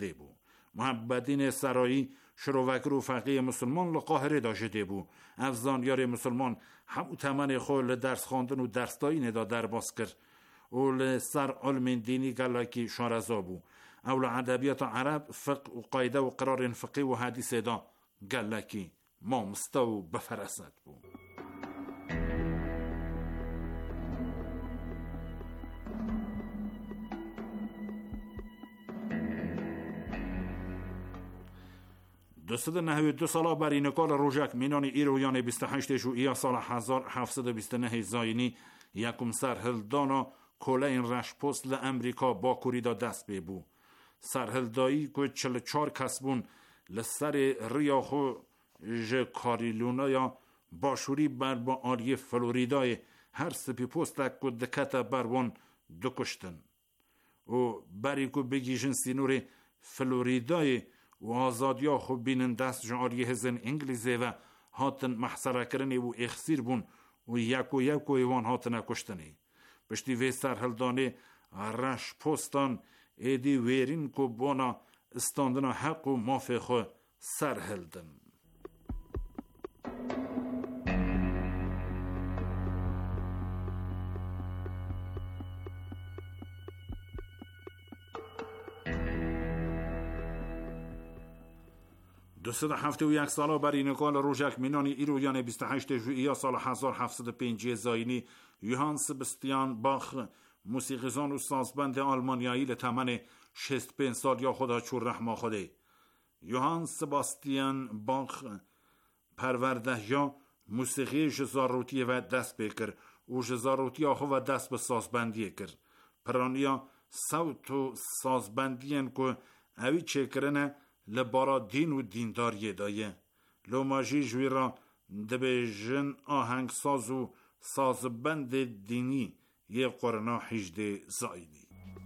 ده بو. محمدین سرایی شروکر و فقیه مسلمان لقاهره داشته بو. افزانیار مسلمان همو تمن خول درس خواندن و درس دایی ندا در باز کرد. اول سر علم دینی گلاکی شارزا بو. اول ادبیات عرب فقه و قاعده و قرار فقهی و حدیث دا گلاکی ما مستو بفرست بو. دوست 92 ساله بر اینکال روژک مینانی ایرویان 28 ژوئیه سال 1729 زاینی یکم سرهلدانا کلین رشپوست لامریکا با کوریدا دست ببو. سرهلدایی که 44 کسبون لسر ریاخو ژ کاریلونا یا باشوری بر با آریه فلوریدای هر سپی پوستک که دکت برون دکشتن و بری که بگیشن سینور فلوریدای و آزادیا خوب بینن دست جاری هزن انگلیزه و هاتن محصره کرنی و اخسیر بون و یکو ایوان هاتن کشتنی. پشتی وی سرهلدانه رش پستان ایدی ویرین که بانا استاندنا حق و مافخو سرهلدن. دوست 71 ساله بر اینکال روژک مینانی ایرویان 28 ژوئیه سال 1705 زاینی یوهان سبستیان باخ موسیقیزان و سازبند آلمانیایی لتمن 65 سال یا خدا چور رحمه خوده. یوهان سباستیان باخ پرورده یا موسیقی جزاروتی و دست بکر و جزاروتی آخو و دست به سازبندی کر. پرانیا صوت و سازبندیان که اوی چکرنه لبارا دین و دینداری دایه. لوماجی جوی را دبیجن آهنگ ساز و سازبند دینی یه قرنا 18 زاینی.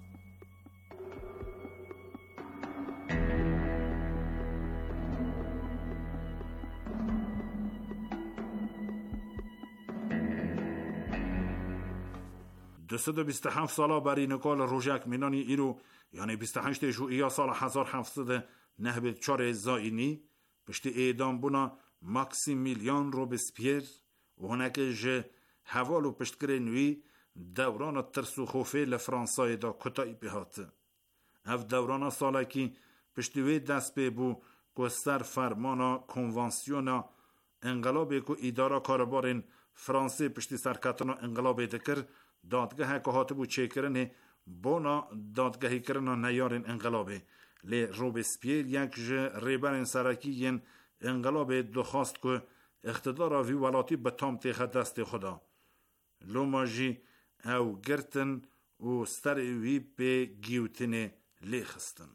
دوست 27 ساله بر اینکال روژک مینانی ایرو یعنی 28 ژوئیه سال 1794 زاینی پشت اعدام بونا ماکسیمیلیان روبسپیر و هنکه جه حوالو پشتگره نوی دوران ترس و خوفه لفرانسای دا کتایی بهاته. اف دوران سالکی پشتوی دست ببو که سر فرمانا کنوانسیونا انقلابی که ایدارا کاربارین فرانسه پشتی سرکتانا انقلابی دکر دادگاه که هاته بو چه کرنه بونا دادگاهی کرنا نیارین انقلابی لی روبسپیر یک جه ریبرین سرکی ین انقلابی دخواست که اقتدار وی ولاتی به تام تیخه دست خدا لوماجی او گرتن و ستر وی به گیوتن لی خستن.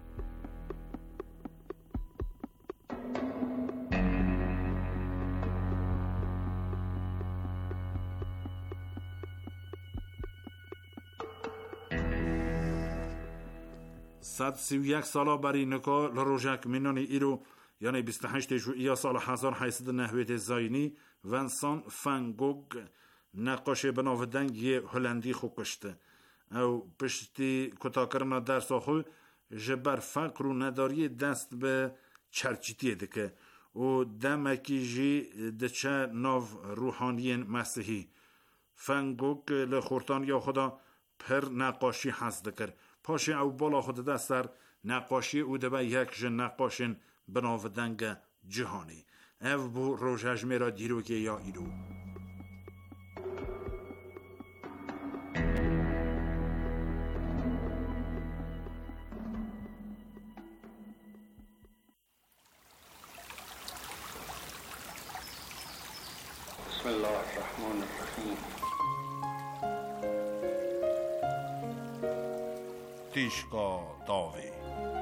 صد 31 ساله بر اینکا لروژک مینانی ایرو یعنی 28 ژوئیه سال 1890 زاینی ونسان فان گوگ نقاش بناودنگی هلندی خو کشته او پشتی کتاکرنا درس خو جبر فقر و نداری دست به چرچیتی دکه و دمکی جی دچه ناو روحانیین مسیحی. فان گوگ لخورتان یا خدا پر نقاشی حس دکر پاشه او بالا خود دست در نقاشی او دبه یک جن نقاشین بناودنگ جهانی او بو روژج میرا دیروگه یا ایرو. بسم الله الرحمن الرحیم. تیشکا داوی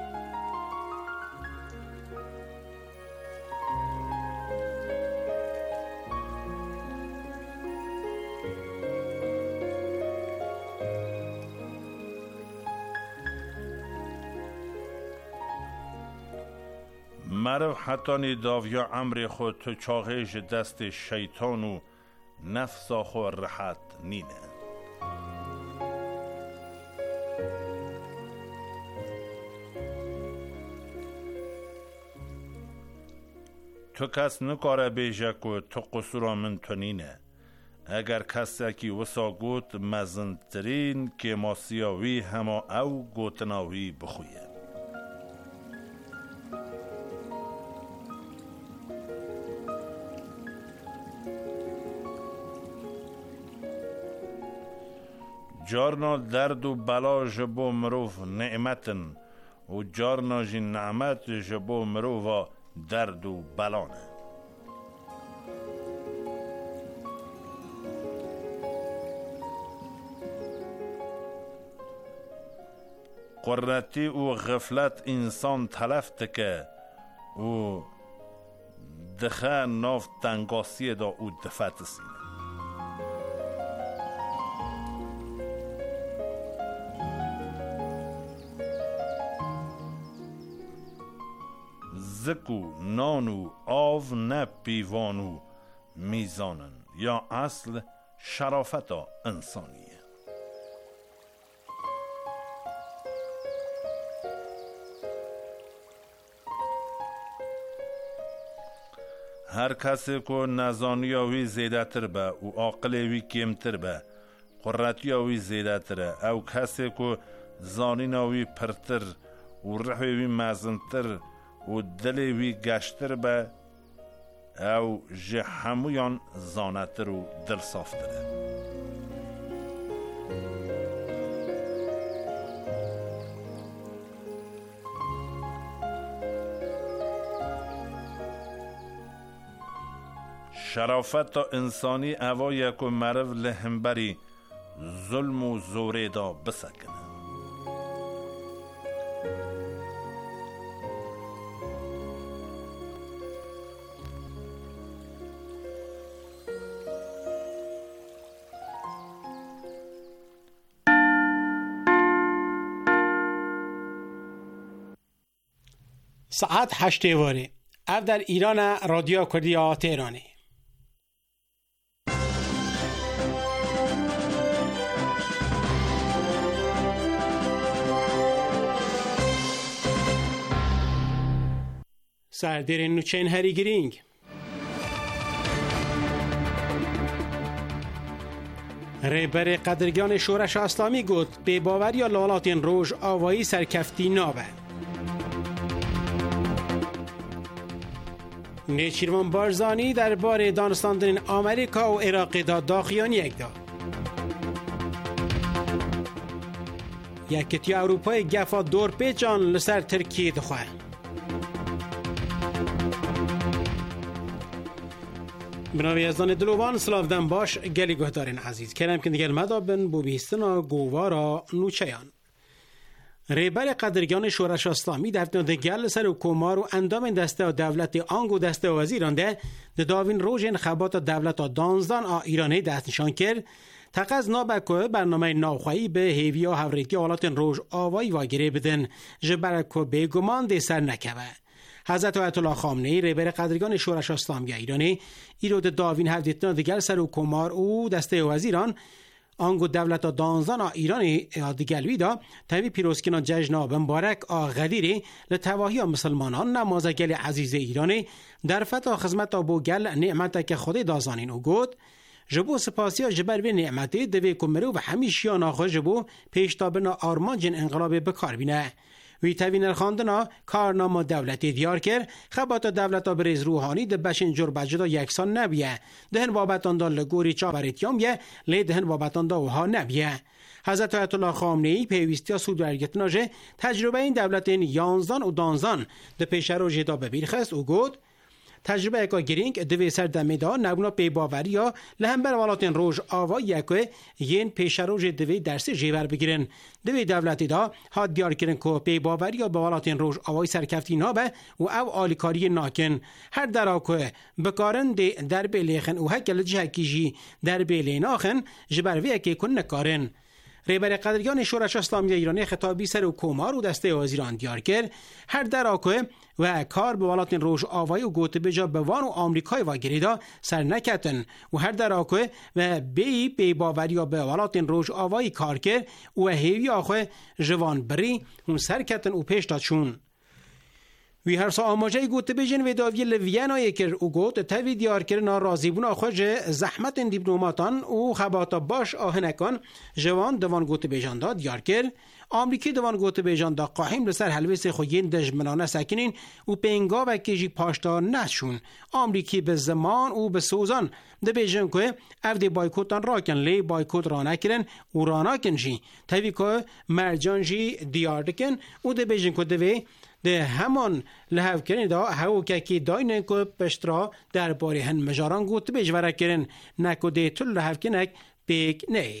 مرو حتانی داویا عمر خود تو چاقش دست شیطان و نفس خو راحت نینه. تو کس نکاره بیجه که تو قصورا من تنینه. اگر کسی که وسا گوت مزنترین که ما سیاوی هما او گوتناوی بخویه. جارنا درد و بلا جبو مروف نعمتن و جارنا جی نعمت جبو مروف درد و بلانه. قرتی و غفلت انسان تلفت که و دخه ناف تنگاسی دا او دفت سینه. زکو نانو آو نه پیوانو میزانن یا اصل شرافت انسانیه. هر کسی که نزانیاوی زیده تر به و عاقلوی کمتر به قررتیاوی زیده تره او کسی که زانیناوی پرتر و رحوی مزنتر و دلوی گشتر به او جه همویان زانتر و دل صافتره. شرافت انسانی اوا یک مرو لهمبری ظلم و زوره دا بسکنه. ساعت 8 واره او در ایران رادیو کردی تهرانی. سردر نوچین هری گرینگ رهبر قدرگان شورش اسلامی گفت به باوری لالاتین روژ آوایی سرکفتی نابه. نیچیروان بارزانی در بار دانستاندن آمریکا و عراق دا داخیان یک دا. یکتی اروپای گفا دور پیچان لسر ترکیه دخواه. بناوی ازدان دلوان سلاودن باش گلی گهدارین عزیز کرم که دیگر مدابن بو بیستنا گووارا نوچیان. رهبر قدرگان شورش اسلامی در گل سر حکومت و اندام دسته دولت آنگ و دسته وزیران ده داوین روز انتخابات دولت دانزدان ایرانی دست نشان کرد تقاض نابکو برنامه ناوخوایی به هیوی و هوریتی حالات روز آوایی واگیره بدن جبرکو به گمان ده سر نکوه. حضرت آیت الله خامنه‌ای رهبر قدرگان شورش اسلامی ایرانی ایرود داوین هفدیتنا دیگر سر حکومت و دسته وزیران آنگو دولت دانزدان ایرانی دیگلوی دا تاوی پیروزکینا جشن مبارک غدیری لتواهی مسلمانان نمازگل عزیز ایرانی در فتا خدمت بو گل نعمت که خود دازانین او گود جبو سپاسی جبر به نعمتی دوی کمرو و همیشیان آخو جبو پیشتابنا آرمان جن انقلاب بکار بینه. وی تاوینر خواندنا کارنامه دولتی دیار کرد خبات دولتا بریز روحانی ده بشین جور بجدا یکسان نبیه دهن بابتان دا لگوری چاوریتیام یه لی دهن بابتان دا وها نبیه. حضرت آیت الله خامنه‌ای پیوستی سود برگتنا جه تجربه این دولتین یانزدان و دانزدان ده پیش رو جدا ببیرخست او گود تجربه اکا گرینگ دوی سر دمیدا نبونا پی باوری یا لهمبر والاتین روژ آوا یکوی ین پیش روژ دوی درسی جیور بگیرن. دوی دولتی دا ها دیار کرن که پی باوری یا به والاتین روژ آوای سرکفتی نابه و او آلیکاری ناکن هر دراکوی بکارن دی در بیلیخن و هکل جهکی جی در بیلی ناخن جبروی اکی کن نکارن. رهبر قدرگان شورش اسلامی ایرانی خطابی سر حکومت و دسته وزیران دیار کرد هر دراکوی و کار به ولاتین روژ آوایی و گوته بجا بوان و آمریکای و گریدا سر نکتن و هر دراکوی و بی باوری به ولاتین روژ آوایی کار کرد و هیوی آخوی جوان بری اون سر کتن و پیش دادشون. وی هر سا آماجه گوت بیجن و داوی لویانای کر او گوت تاوی دیار کرنا رازیبونا خوش زحمت دیپلوماتان و خباتا باش آهنکان جوان دوان گوت بیجان داد دیار کر آمریکی دوان گوت بیجان دا قاهم لسر حلویس خوین دجمنانه ساکنین و پینگا و کجی پاشتا نشون آمریکی به زمان و به سوزان ده بیجن که اف دی بایکوتان راکن لی بایکوت را نکرن و را نکن جی تاوی که مرجان جی دیار دکن و ده بیجن که دوی ده همان لحو کرن دا هاو که داینن که پشترا در باری هن مجاران گوت بیجوره کرن نکو ده تل لحو کنک بیگ نه.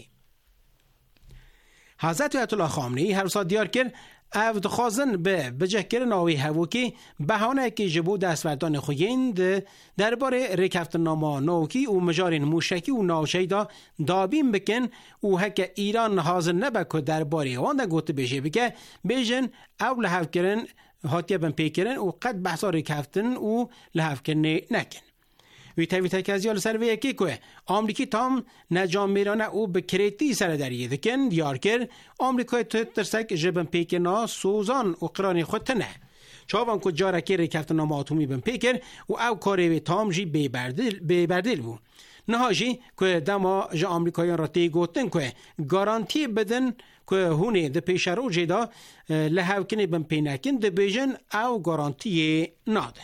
حضرت آیت الله خامنه‌ای هر سال دیار کرد او دخوازن به بجه کرن آوی هاو که بهانه که جبو دستوردان خویند درباره رکفت ناما نوکی و مجارین موشکی و ناوشی دا دابین بکن و هک ایران حاضر نبکو درباره وان دا گوت بیجه بکه بیجن او لحو کرن هاتیه بن پیکرن و قد بحثا رکفتن و لحو کرن نکن. وی تاوی ازیال سر وی اکی که آمریکی تام نجام میرانه او به کریتی سر دریه دکن دیار کر آمریکای ترسک جبن پیکرنا سوزان و قرانی خود تنه چاوان که جارکی رکفت نام آتومی بن پیکر و او کاری وی تام جی بیبردل بو نها جی که دما جا آمریکایان را تی گوتن که گارانتی بدن که هونه ده پیش رو جدا لحو کنی بن پینکن ده بیجن او گارانتی نادن.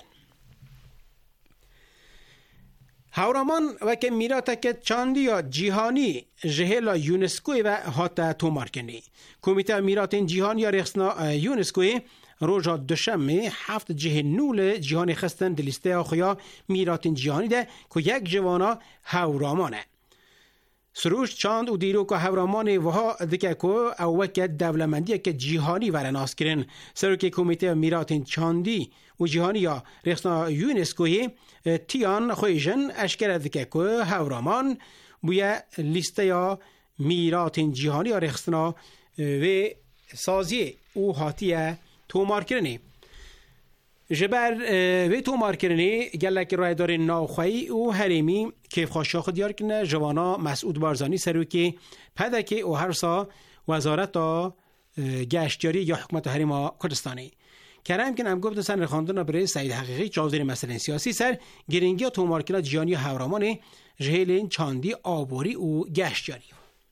هاورامان و که میراتا چاندی یا جیهانی جهلا یونسکوی و هاتا تومار کنی. کمیته میرات جیهانی یا رخصنا یونسکوی روژا دوشنبه 7 جه نول جیهانی خستن دلیسته آخویا میرات جیهانی ده که یک جوانا هاورامانه. سروش چاند و دیرو که هاورامان وها دکه که او وقت دولمندی که جیهانی ورناس کرن سرو که کمیته میرات چاندی و جیهانی یا رخصنا یونسکوی تیان خویجن اشکر دکه که هاورامان بویا لیسته یا میرات جیهانی یا رخصنا و سازی او هاتیه تومار کرنی. جبر و تومار کرنی گلک رای دار ناوخوی و حریمی کیف خوشاخ دیار کنه جوانا مسعود بارزانی سرو که پدک او هر سا وزارت گشتیاری یا حکومت حریم کردستانی کرم که گفت سن رخاندن برای سعید حقیقی جاودار مسئله سیاسی سر گرینگی تومار کنه جیانی هاورامان جهلین چاندی آبوری و گشتیاری.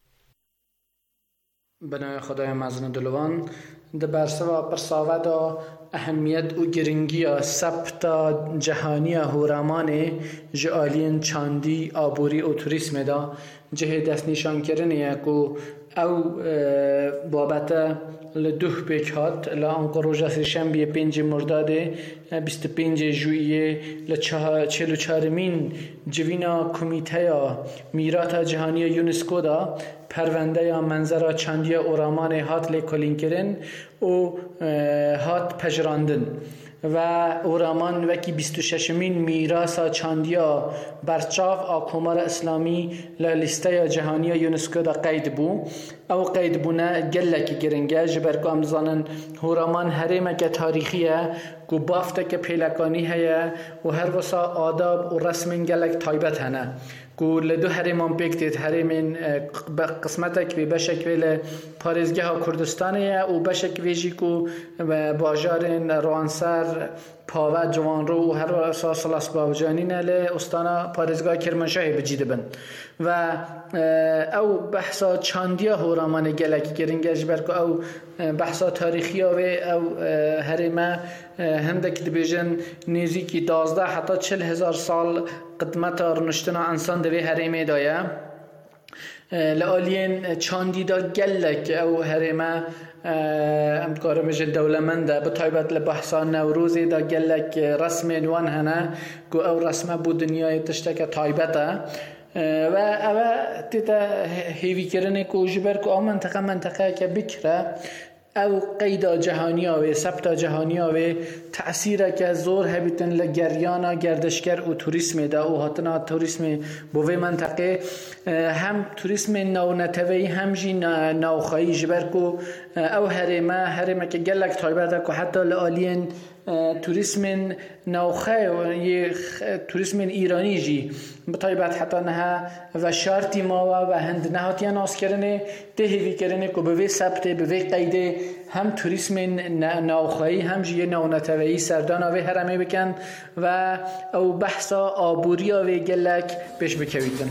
بنای خدای مزن دلوان ده برسوا پرساوه دا اهمیت و گرنگی ثبت جهانی هورامان جالین چاندی آبوری و توریسم دا جه دست نشان کردنه که او بابت لدوه بیک هات لانکو روژا سرشنبه 5 مرداد 25 ژوئیه ل44مین جوینا کمیته میراث جهانی یونسکو دا پرونده یا منظر چاندی اورامان هات لکلین کرن و هات پجراندن و اورامان وکی 26مین میراث چاندیا برچاو آکومار اسلامی للیسته جهانی یونسکو دا قید بو او قید بونه گلکی گرنگه جبرکو امزانن اورامان حریم که تاریخیه گو بافته که پیلکانی هیا و هر وسا آداب و رسم گلک تایبت هنه گو لدو حریمان بکتید حریمین قسمتک وی بشک ویل پارزگه ها کردستانیه و بشک ویجی کو باجارین روانسر پاوه جوان رو و هر وسا سلاس باوجانینه لی استانا پارزگاه کرمانشاهی بجیده بند و او بحثا چاندیا هورامان گلکی گرنگه جبرکو او بحثا تاریخی و او حریمه هندک دبیجن نیزی که 12 حتی 40,000 سال قدمت رنشتنا انسان دوی حریمه دایه لآلین چاندی دا گلک او حریمه امکاره میشه دولمنده به طایبت لبحثا نوروزی دا گلک رسم نوان هنه گو او رسمه بو دنیای تشتک طایبته و اوه تیتا هیوی کرنه که جبر که او منطقه که بکره او قیدا جهانی و ثبت جهانی و تأثیر که زور هبیتن لگریانا گردشگر و توریسم دا و هاتنا توریسم بوی منطقه هم توریسم نونتوی هم جی نوخایی جبر که او حرمه که گلک تایبه دا که حتی لآلین توریسم نوخه و توریسم ایرانی جی بطایبت حتی نه و شرطی ما و هند نهاتی ناس کرنه تهیوی کرنه که به ثبت به قیده هم توریسم نوخه‌ای هم جی نونتوی سردان و هرمه بکن و او بحثا آبوری و گلک پیش بکویدن.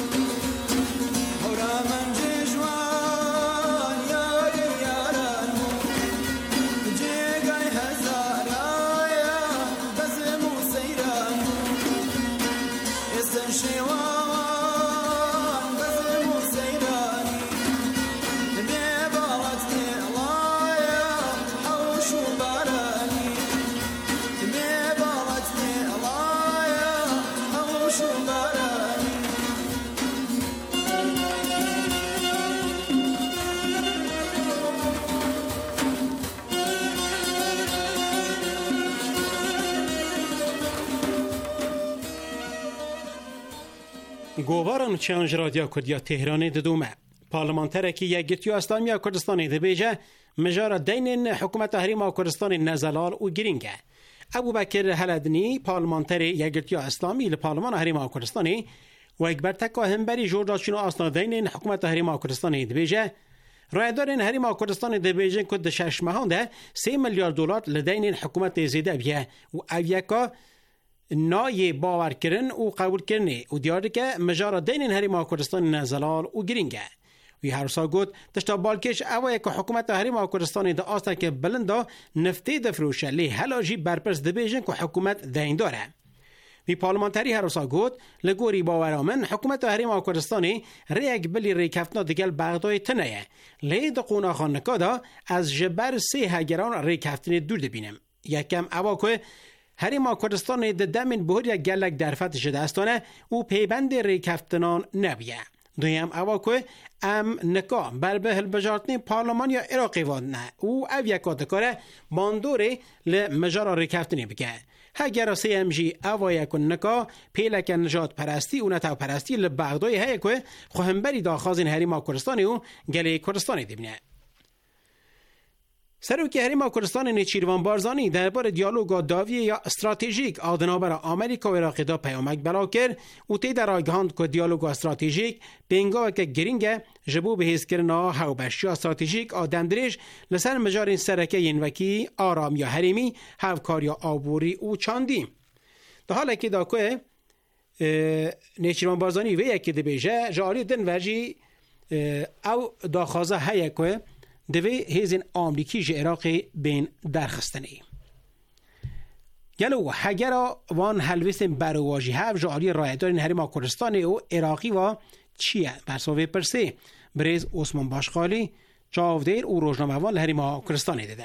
گواران چانج رادیو کردیا تهران ددومه پارلمانتر کی یگتیو اسلامی کردستان دبیجه مجار دین حکومت تحریم کردستان نزلال و گرینگه ابوبکر هلدنی پارلمانتر یگتیو اسلامی لپارلمان تحریم کردستان و اکبر تکا همبری جورداشینو اسنا دین حکومت تحریم کردستان دبیجه رایدارین حریم کردستان دبیجه کد 6 ماهانده 3 میلیارد دلار لدین حکومت زیده بیه و اویکا نای باور کردن و قبول کردن و دیاره که مجار دین حریم کردستان نزلال و گرینگه وی هر سال گفت تشتا بالکش اوای که حکومت حریم کردستان ده آستا که بلندا نفتی دفروشه لی هلاجی برپرس دبیجن که حکومت دین داره وی پارلمانتری هر سال گفت لگوری باورامن حکومت حریم کردستان ریگ بلی ریکفتنا دیگل بغدای تنه لی دقونا خانکادا از جبر 3 هگران ریکفتن دور دبینم یکم اوا که حریم کردستان د دمن بهری گلک درفت شده استانه و پیبند ریکفتنان نبیه دویم اوا که ام نکا بر به بجارتنی پارلمان یا عراقی وانه او او یکا دکاره باندوره لمجارا ریکفتنی بگه هگر سی ام جی اوا یکن نکا پیلک نجات پرستی و نتاو پرستی لبغدای هایی که خوهمبری داخازین حریم کردستانی و گلی کردستانی دبینه سروکی حریم کردستان نیچیروان بارزانی درباره دیالوگ داوی یا استراتژیک آدنابر آمریکا و عراق دا پیامک بلا کرد و تی در آگهاند که دیالوگ استراتژیک بینگاه که گرینگه جبو به حیث کرنا هاوبشی استراتژیک آدندریش لسر مجارین سرکه ینوکی آرام یا حریمی هفکار یا آبوری و چاندی در حالا که دا که نیچیروان بارزانی و یکی دبیجه جاری دن وجی او داخوازه هایی که دوی هیزن آمریکی جه عراقی بین درخستنی گلو هگرا وان حلویستن برواجی هف جاری رایدارین حریم کردستان و عراقی و چیه برساوی پرسه بریز عثمان باشخالی چاودیر و روزنامه وان حریم کردستان دیده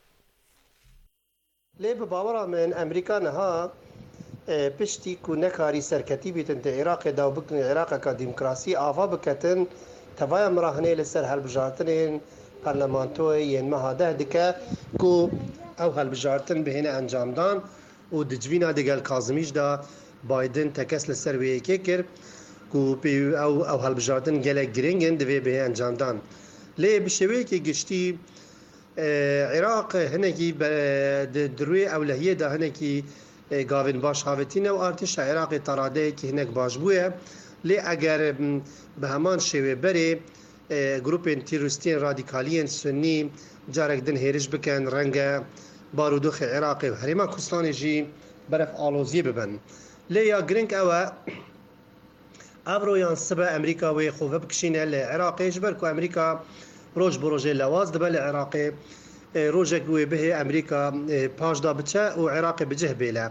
لی باورا من امریکا نها پشتی کو نکاری سرکتی بیتن تا عراق داو بکن عراق کا دموکراسی آوا بکتن توایا مراهنه لسر هلبجارتنین پارلمانتوی ین مهاده دکه کو او هلبجارتن بهینه انجام دان و دجوینا دگل کازمیش دا بایدن تکس لسر وی که کر کو او هلبجارتن گلک گرینگن دوی به انجام دان لی بشوی که گشتی عراق هنکی دروی اولهیه دا هنکی گاوین باش هاوتینه و ارتش عراق تراده که هنک باش بویه لی اگر به همان شوی بری گروپین تیروستین رادیکالین سنی جارک دن هیرش بکن رنگ بارودوخ عراق و حریم کردستان جی برف آلوزی ببن لی یا گرینگ اوه ابرویان سبا امریکا و خوفه بکشینه لعراقی جبر که امریکا روش بروژه لواز دبل عراقی روژه گوی به امریکا پاش دا بچه و عراقی بجه بیله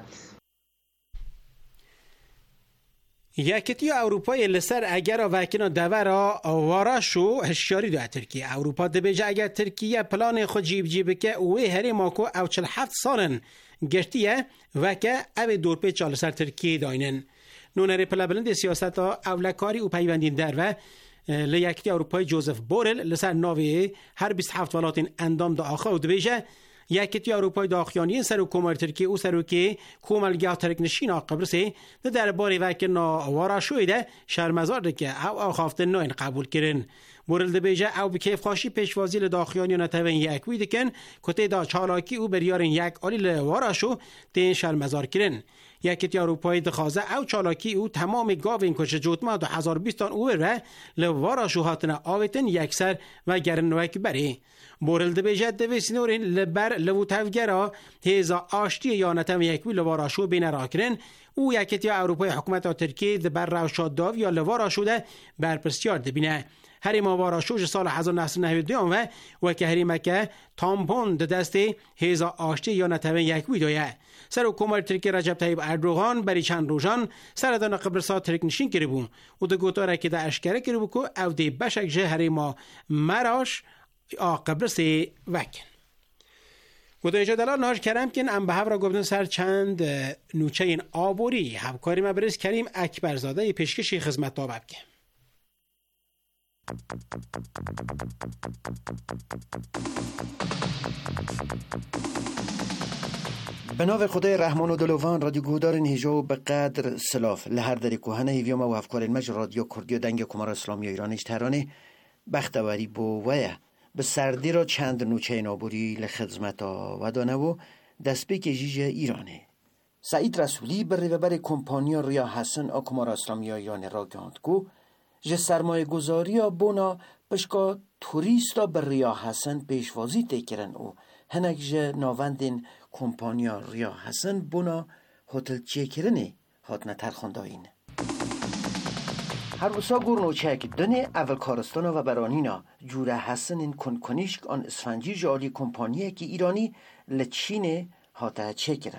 یکیتی اروپای لسر اگر وکینا دورا واراشو هشیاری دو ترکیه اروپا دبیجه اگر ترکیه پلان خود جیب که اوی هری ماکو او 47 سالن گشتیه وکه او دورپی چال سر ترکیه داینن نونری پلا بلند سیاست ها اولکاری و پیوندین در و لیکتی اروپای جوزف بورل لسر ناوی هر 27 ولاتین اندام دا آخه و دبیجه یکیتی اروپای داخیانی سر و کومر ترکیه او سر و که کوملگاه ترک نشین قبرسه در باری وکر نا وارا شویده شرمزار ده که او آخافت ناین قبول کرن بورل بیجه او بکیف خاشی پیشوازی لداخیانی نتوین یک وی دکن کتی دا چالاکی او بریارن یک آلی لواراشو دین شل مزار کرن. یکیت اروپایی دخوازه او چالاکی او تمام گاوین کش جوتما 2020 او ره لواراشو هاتن آویتن یکسر و گرن وک بری. بورل بیجه دویسینورین لبر لوتوگرا هیزا آشتی یا نتوین یک وی لواراشو بین راکرن او یکیت اروپای حکومت ترکیه دبر روشاد داو یا لواراشو ده برپرسیار دبینه. هریم واراشوج سال 1992 و که هریم که تامپون دسته هیزا آشتی یا نتوین یک ویدویه. سر حکومت ترکیه رجب طیب اردوغان بری چند روزان سردان قبرسا ترک نشین کری بون و ده گوتاره که ده اشکره کری بو که او ده بشک جه هریم مراش قبرس وکن. و ده اجا دلال نهاش کرم کن ام به هف را گفتن سر چند نوچه این آبوری همکاری مبرز کریم اکبرزاده پیشکشی خدمت دابب که. به نام خدای رحمان و دلوان رادیو گودارن هیجو به قدر سلاف لهر دری کوهنه هیویوم و افکار مج رادیو کردی و دنگ کمار اسلامی ایرانش تهرانه بختوری بو ویه به سردی را چند نوچه نابوری لخدمت و دانه و دستپیک جیج ایرانه. سعید رسولی به ریوبر کمپانیا ریا حسن و کمار اسلامی ایران را گاند کو جه سرمایه گذاری بونا پشکا توریستا بر ریا حسن پیشوازی تکرن او هنک جه ناوندین کمپانیا ریا حسن بونا هتل چه کرنه هات نتر خونداین. هر وسا گورنو چک دنه اول کارستانا و برانینا جوره حسن این کنکنیشک آن اسفنجی جالی کمپانیه که ایرانی لچینه هاته چه کرن.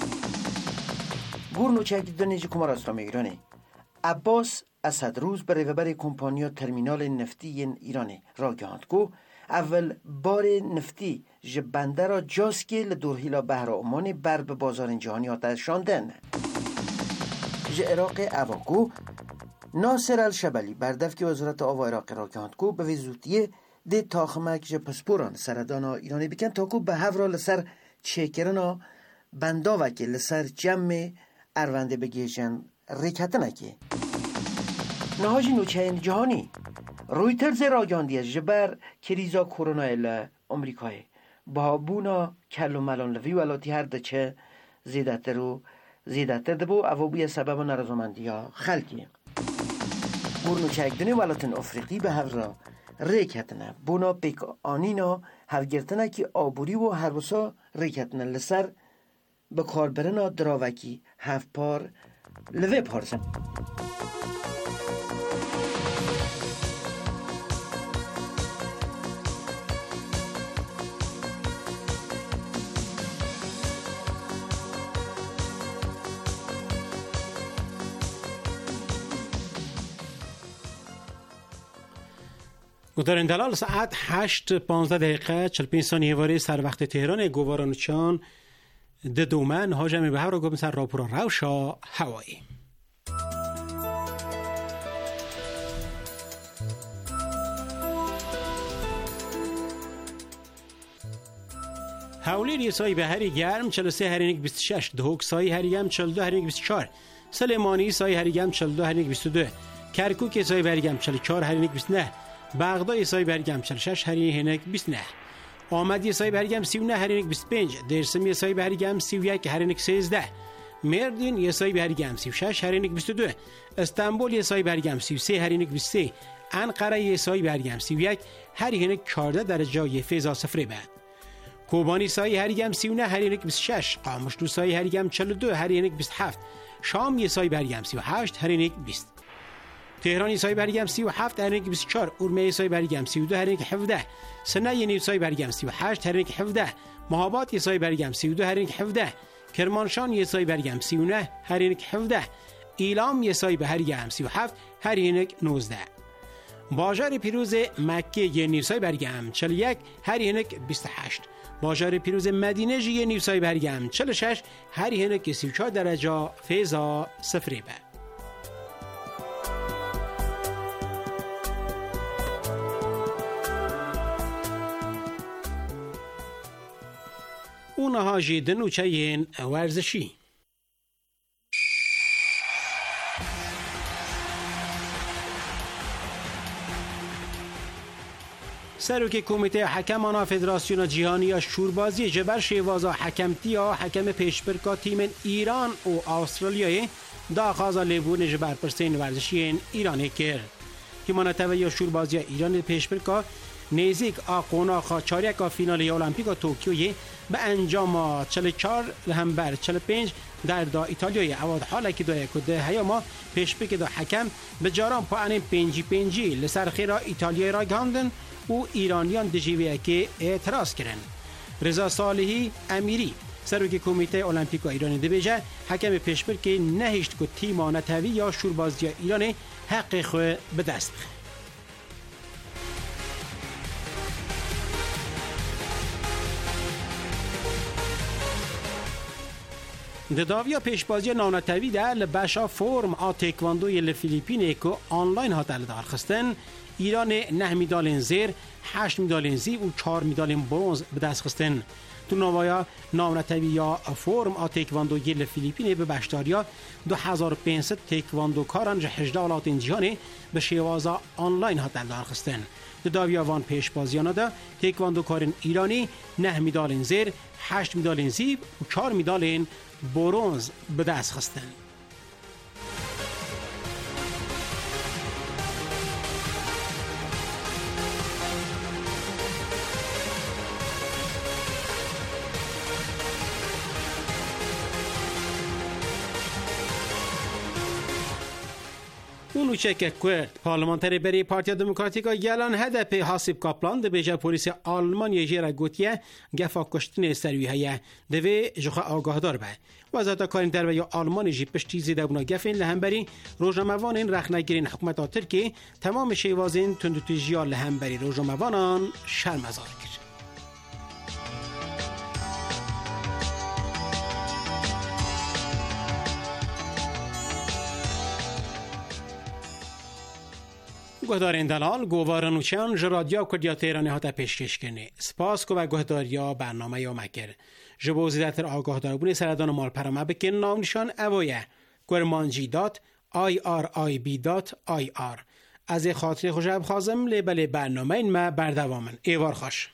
گورنو چک دنه جه کمار اسلامی ایرانه عباس اسد روز به ریوبر کمپانیا ترمینال نفتی ایران را گاند کو اول بار نفتی ج بنده را جاسکی لدورهیلا بحر عمان بر به بازار جهانی آتش شاندن. ج عراق اواکو ناصر الشبلی بردفک وزارت آوا عراق را گاند کو به وزوتیه ده تاخمک ج پسپوران سردانا ایرانی بکن تا کو به هفرا لسر چکرنا بندا وکل لسر جمع ارونده بگیجن ریکتنکی. نهاجی نوچهین جهانی رویترز را گاندیه جبر کریزا کرونا اله امریکای با بونا کلو ملان لوی ولاتی هر دچه زیدتر دبو اوابوی سبب نرزمندی ها خلقی گورنو چکدنی ولاتن افریقی به هر را ریکتنه بونا پیک آنینا هفگرتنه که آبوری و هر بسا ریکتنه لسر به کاربرنا دراوکی هف پار لوی پارسن. گذارن دلال ساعت 8:15 45 ثانیه واری سر وقت تهران گوارانچان د دومن هاجم به هر رو گم سر راپورا روشا هوایی حولی سای بهری گرم 43 هرینک 26 دهوک سای هریگم 42 هرینک 24 سلیمانی سای هریگم 42 هرینک 22 کرکوک سای هریگم 44 هرینک 29 بغداد سای برگم 46 هرینک 29 آمدی سای برگم 39 هرینک 25 درسمی سای برگم 31 هرینک 13 مردین یه سای برگم 36 هرینک 22 استانبول یه سای برگم 33 هرینک 23 انقره یه سای برگم 31 هرینک 14 درجه فضا صفر بعد کوبانی سای هرینک 39 هرینک 26 قامشلو سای هرینک 42 هرینک 27 شام یه سای برگم 38 هرینک 20 تهران سای برگم 37 هرینک 24 اورمیه سای برگم 32 هرینک 17 سنه یه سای برگم 38 هرینک 17 مهابات یه سای برگم 32 هرینک 17 کرمانشان یه سای برگم 39 هرینک 17 ایلام یه سای برگم 37 هرینک 19 بازار پیروز مکه یه سای برگم 41 هرینک 28 بازار پیروز مدینه یه سای برگم 46 هرینک 34 درجه فضا صفر بعد اونها جیدن و چین ورزشی سروک کمیته حکمان فدراسیون جهانی یا شوربازی جبر شیوازا حکمتی یا حکم پیشبرکا تیم ایران و استرالیای دا خازا لیبون جبر پرسین ورزشی ایرانی کرد. تیمانتوی یا شوربازی ایران پیشبرکا نزدیک آقونا خاچاریکا فینال المپیک توکیو به انجام 44 لهمبر 45 در دا ایتالیای عواد حالا که دا یکده هیاما پیشبرک دا حکم به جاران پایان 5-5 لسر خیرا ایتالیای را گاندن و ایرانیان دجیویه که اعتراض کردن. رضا صالحی امیری سروک کمیته المپیک ایرانی دبیجه حکم پیشبرک نهشت که تیمانتوی یا شوربازی ایران حق خو به دست بخه. داویا پیشبازی نانتوی در لبشا فرم تایکواندوی لفیلیپین که آنلاین ها در خستن ایران 9 مدال زر 8 مدال زی و 4 مدال برنز به دست خستن. تو نوایا نانتوی یا فرم تایکواندوی لفیلیپین به بشتاریا 2500 تایکواندوکاران 18 ولایت جهانی به شیوازا آنلاین ها در خستن. داویا وان پیشبازیانا دا تایکواندوکاران ایرانی 9 مدال زر 8 مدال زی و 4 مدال برنز به دست خستن. اونو چک کرد پارلمانتری بری پارتی دموکراتیکا گلان هدف حاسب کاپلان ده بیجا پولیس آلمانی جیرا گوتیه گفا کشتن سروی هیه دوی جخوا آگاهدار به وزارت کارین در وی آلمانی جی پشتی زیده بنا گفین لهمبری روزنامه‌وانین رخنگیرین حکومت ترکی تمام شیوازین تندوتیجیا لهمبری روزنامه‌وانان شرمزار کرد. گهدارین دلال گوارن و چند جرادیا کردیا تیرانی ها تا پیشکش کنه سپاس که و گهداریا برنامه یا مکر جبوزیده تر آگاهدار بونی سردان مال پرامه بکن نام نشان اوایه گرمانجی.irib.ir از خاطر خوشب خازم لیبل برنامه این ما بردوامن ایوار خوش.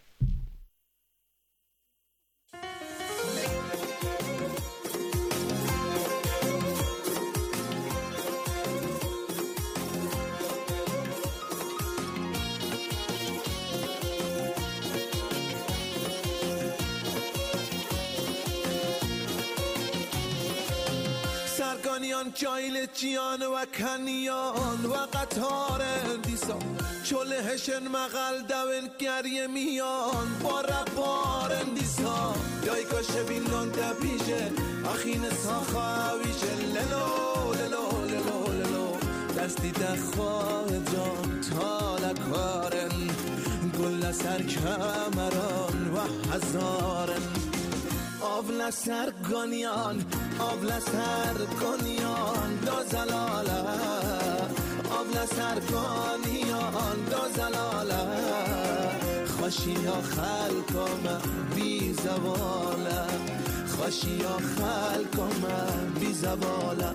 سرگانیان جایل جیان و کنیان و قطار دیسا چله هشن مغل دوین گریه میان بار دیسا یای کاشه بینان دبیجه اخین ساخاویجه للو للو للو للو دستی دخواه جان تالکارن گل سر کمران و هزارن آبلا سرگانیان آبلا سرگانیان دو زلاله آبلا سرگانیان دو زلاله خوشی ها خلکم بی زواله خوشی ها خلکم بی زواله.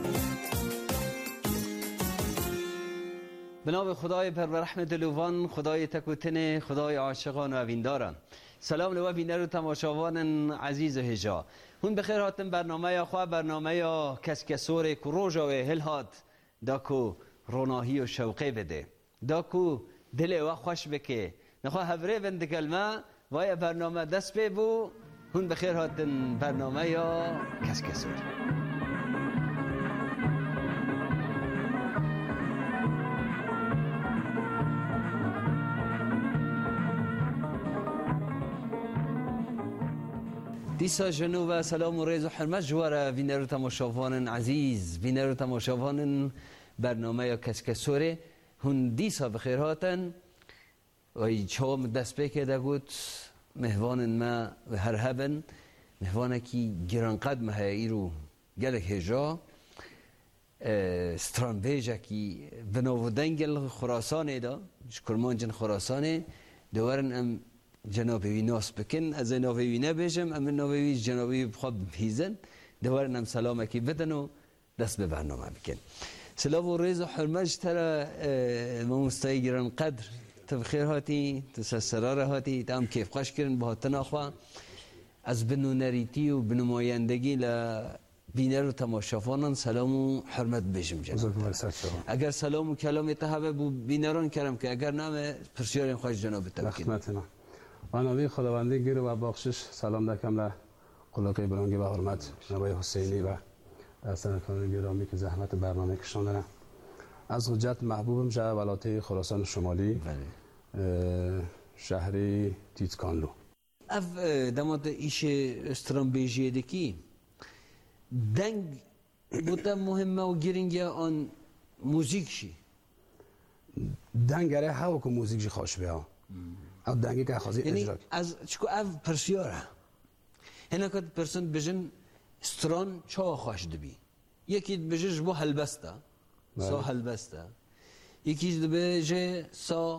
به نام خدای پرورحم دلوان، خدای تکوتن، خدای عاشقان و اوینداران. سلام لوا بینر و تماشاوان عزیز و هجا. هون بخیر هاتم برنامه یا خواه برنامه یا کسکسور که روژا و هل هات داکو روناهی و شوقه بده داکو دل و خوش بکه نخواه هفره بند کلمه وای برنامه دست ببو. هون بخیر هاتم برنامه یا کسکسور. دیسا جنوب و سلام و ریز و حرمت جواره وینر و تماشاوان عزیز وینر و تماشاوان برنامه یا کسکسوره هون دیسا بخیر هاتن و چوام دست بکه ده گوت مهوان ما و هر هبن مهوانه کی گران قدمه های رو گلک هجا سترانبیجه کی بناودنگل خراسانه دا کرمانجن خراسانه دوارن ام جنابی ناس بکن از ناوی نبیشم اما ناوی جنابی بخواب بیزن دوارن هم سلام کی بدن و دست به برنامه بکن. سلام و ریز و حرمت ترى ما مستای گران قدر تو بخیر هاتی تو سسرار هاتی تام کیف خوش کردن با تناخوا از بنونریتی و بنمایندگی ل بینر و تماشاوانان سلام و حرمت بشم جناب. اگر سلام و کلام تهوه بو بینران کرم که اگر نام پرسیاریم خوش جناب تبکین. رحمتنا. آنوی خداوندی گیر و بخشش سلام دکم ل قلقی برانگی و حرمت نوای حسینی و سرکان گرامی که زحمت برنامه کشاندن. از حجت محبوبم شهر ولایت خراسان شمالی شهری تیتکانلو. اف دمات ایش استرامبیجیدکی دنگ بوده مهمه و گرینگه آن موزیک شی دنگره هاو که موزیک جی خوش بیا او دنگی که خوازی اجرا از چکو اف پرسیاره هنه که پرسن بجن ستران چا خوش دبی یکی بجش بو هلبسته سا هلبسته یکی بجه سا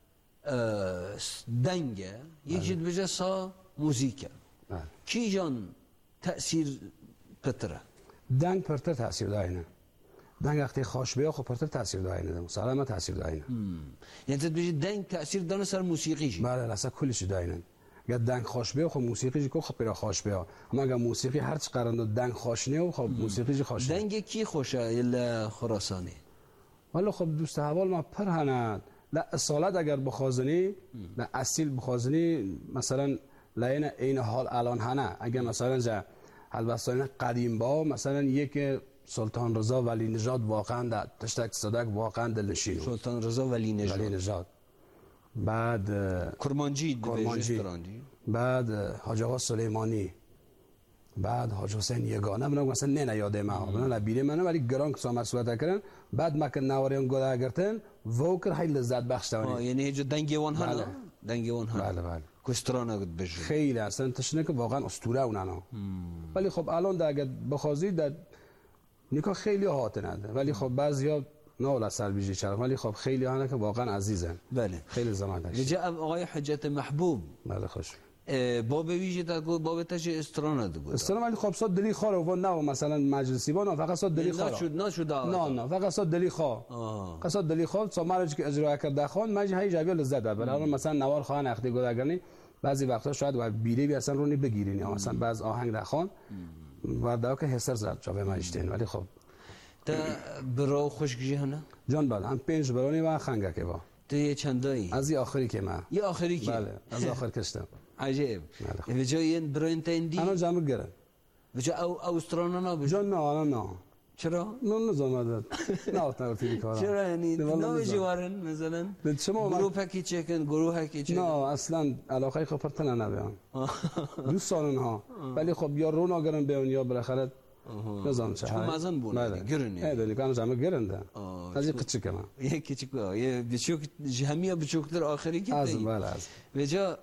دنگه یکی بجه سا موزیکه کی جان تأثیر پتره دنگ پرتر تاثیر داینه دنگ وقتی خوش بیا خب پرتر تاثیر داینه مسلما تاثیر داینه یعنی تو بگی دنگ تاثیر داره سر موسیقیش بله اصلا کلش داینه اگر دنگ خوش بیا خب موسیقیش کو خب پیرا خوش بیا اما اگر موسیقی هر چی قرار دنگ خوش نه خب موسیقیش خوش دنگ کی خوشه الا خراسانی والا خب دوست احوال ما پر هنه لا اصالت اگر بخوازنی لا اصیل بخوازنی مثلا لاین این حال الان هنه اگر مثلا جا البته قدیم با مثلا یک سلطان رضا ولی نژاد واقعا در تشتک صدق واقعا دلنشین سلطان رضا ولی نژاد بعد کرمانجی بعد حاج آقا سلیمانی بعد حاج حسین یگانه من مثلا نه یاده ما من بیره من ولی گران که سامر صحبت کردن بعد ما که نواریان گودا گرتن ووکر خیلی لذت بخش داره یعنی جو دنگی وان ها دنگی وان ها بله کسترانا گد بشه خیلی اصلا تشنه که واقعا اسطوره اونانا ولی خب الان در اگر بخوازی در نیکا خیلی هات نده ولی خب بعضیا نه ولا سر بیجی چرا ولی خب خیلی هانا که واقعا عزیزن بله خیلی زمان داشت رجا آقای حجت محبوب بله خوش باب ویژه تا گفت باب تاش استرانا دو استرانا ولی خب صد دلی خاره و نه مثلا مجلسی با فقط صد دلی خاره نه فقط صد دلی خا قصد دلی خا سامرج که اجرا کرده خان مج هی جابی لذت ده برای مثلا نوار خان اختی گودگرنی بعضی وقتا شاید و بیری بی اصلا رونی بگیرین یا مثلا بعض آهنگ در خان و دا که حسر زد جا به مجتین ولی خب تا برو خوشگی هنه جان بله هم 5 برونی و خنگه که با تو یه چندایی از یه آخری که من یه آخری که بله از آخر کشتم عجیب به جای این برون تندی انا جمع گرن به جای او استرانا نه جان نه انا نه چرا نه زمان نه اوتناتیوی کارا چرا یعنی نه جوارن مثلا گروه کی چکن گروه کی چکن نه اصلا علاقه خب پرتن نبیان دوستان ها ولی خب یا رونا گرن بیان یا بالاخره نظام چه چون مازن بونه گرنی ایده کانو جمع گرنده از کچی کما یه کچی کو یه بچوک جهمیه بچوکتر آخری کی از بله از به جا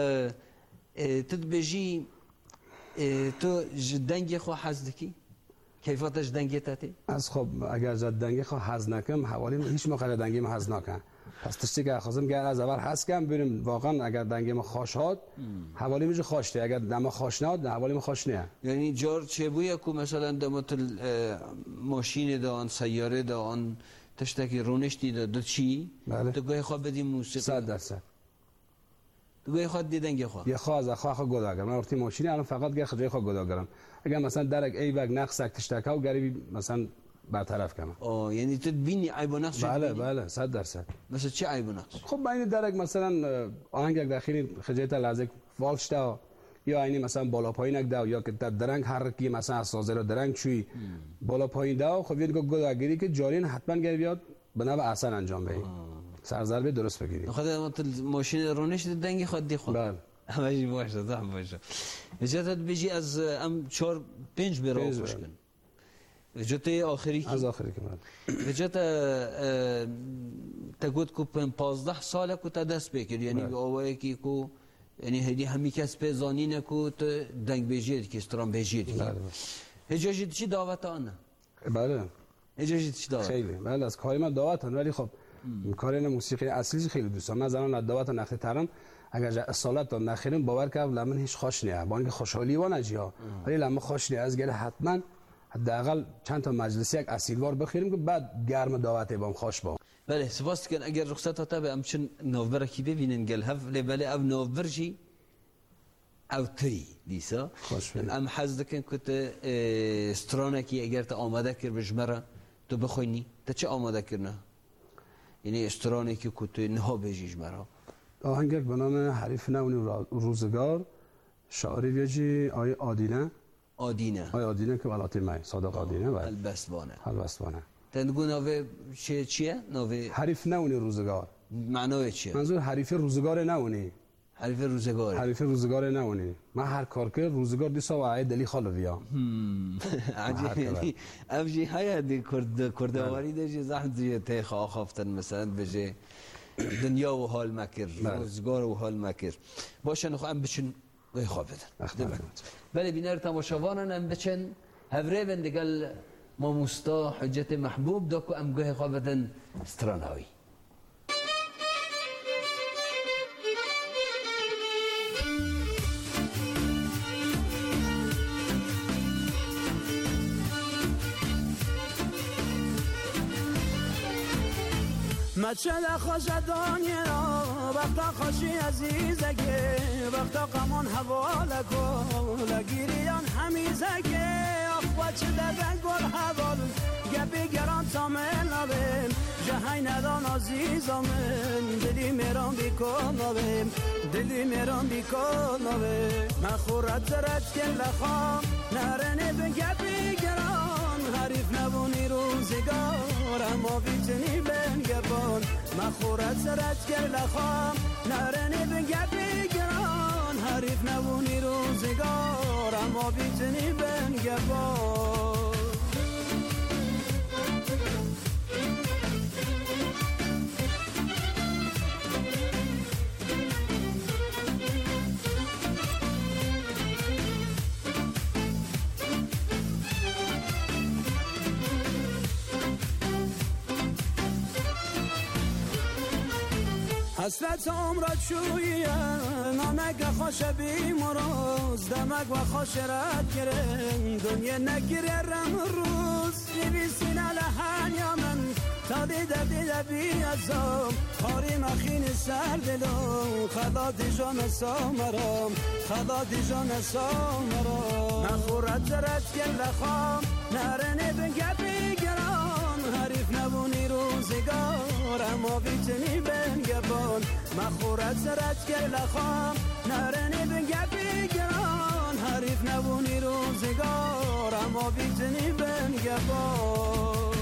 تدبجی تو دنگ خو حزدکی کیفاتش دنگی تاتی از خب اگر جد دنگی خو حز نکم حوالی هیچ موقع دنگی ما حز نکن پس تشتی که خواستم که از اول حز کم بریم واقعا اگر دنگی ما خوش هات حوالی میشه خوشته اگر دم خوش ناد حوالی ما خوش نه یعنی جار چه بویا کو مثلا دمت ماشین دان سیاره دان تشتکی رونشتی دو چی تو گوی خواب بدیم موسیقی 100% گوی خود دیدنگی خو یه خواز خو گداگرم من وقتی ماشین الان فقط گه خجای خو گداگرم اگر مثلا درک ای بگ نقص تشتک و غریبی مثلا برطرف کنم یعنی تو ببینی عیب و نقص بله 100% مثلا چه عیب و نقص خب بین درک مثلا آهنگ داخلی خجایت لازم فالش تا یا اینی مثلا بالا پایین دا یا که درنگ حرکی مثلا اساسه رو درنگ چوی بالا پایین دا خب یه گداگری که جارین حتما گر بیاد بنا به اصلا انجام بدی سرضربه درست بگیری خود ماشین رونش دنگی خود دی خود بله همه باشه زحمت باشه اجازه بگی از ام 4 5 برو خوش کن وجدت آخری از آخری که من وجدت تقول کو 15 سال کو تدس بکر یعنی اوای کی کو یعنی هدی همی کس به زانین کو دنگ بجید که استرام بجید اجازه چی دعوت آن بله اجازه چی دعوت خیلی بله از کاری من دعوت ولی خب کار موسیقی اصلی خیلی دوست دارم. من زنان دعوت نخی ترم اگر اصالت و نخیرم باور کنم لمن هیچ خوش نیه با اینکه خوشحالی و نجیا ولی لمن خوش نیه از گله حتما حداقل چند تا مجلسی یک اصیلوار بخیریم که بعد گرم دعوت بام خوش با بله سپاس کن. اگر رخصت هاتا به همچون نوبره کی ببینن گل هف بله او نوبر جی او تری دیسا ام حز دکن کت استرانه کی اگر تا آماده کر بجمره تو بخوینی تا چه آماده کرنه یعنی استرانه کی کت نها بجیج مرا آهنگک به نام حریف نونی روزگار شاعری بیجی آی آدینه آی آدینه که ولاتی مای صادق آدینه و البسوانه تندگو نوه چیه؟ نوه حریف نونی روزگار معنای چیه؟ منظور حریف روزگار نونی حریف روزگار نونی من هر کار که روزگار دیسا و عید دلی خالویا عجیب یعنی افجی های دی کردواری دیجی زحمت دیجی تیخ آخافتن مثلا بجه دنیا و حال مکر روزگار و حال مکر باشن خواهم بچن گوی خواب بدن بله بینار تماشاوانن هم بچن هفره بندگل ما مستا حجت محبوب داکو ام گوی خواب بدن استرانهایی مچه خوش دنیا وقتا خوشی عزیزگه وقتا قمان حوالکو لگیریان همیزگه اخوچ دده گل حوال گبی گران تامل نبیم جهی ندان عزیزامن دلی میران بیکن نبیم دلی میران بیکن نبیم مخورت رد کن لخوام نرنه بگبی گران حریف نبونی روزگار اما بیتنی بین گبان مخورت رد کن لخوام نرنه بگبی گران حریف نبونی روزگار اما بیتنی بین گبان حسرت عمرت شویه نانک خوش بی مروز دمک و خوش رد گرن دنیا نگیره رم روز نویسین لحن یا من تا دیده بی ازام خاری مخین سر دلم خدا دیجان سامرام خدا دیجان سامرام نخورت رد گل لخام نرنه بگبی گران حریف نبونی روزگار اما بیتنی بین گبان مخورت رد گل لخام نرنه بگبی گران حریف نبونی روزگار اما بیتنی بین گبان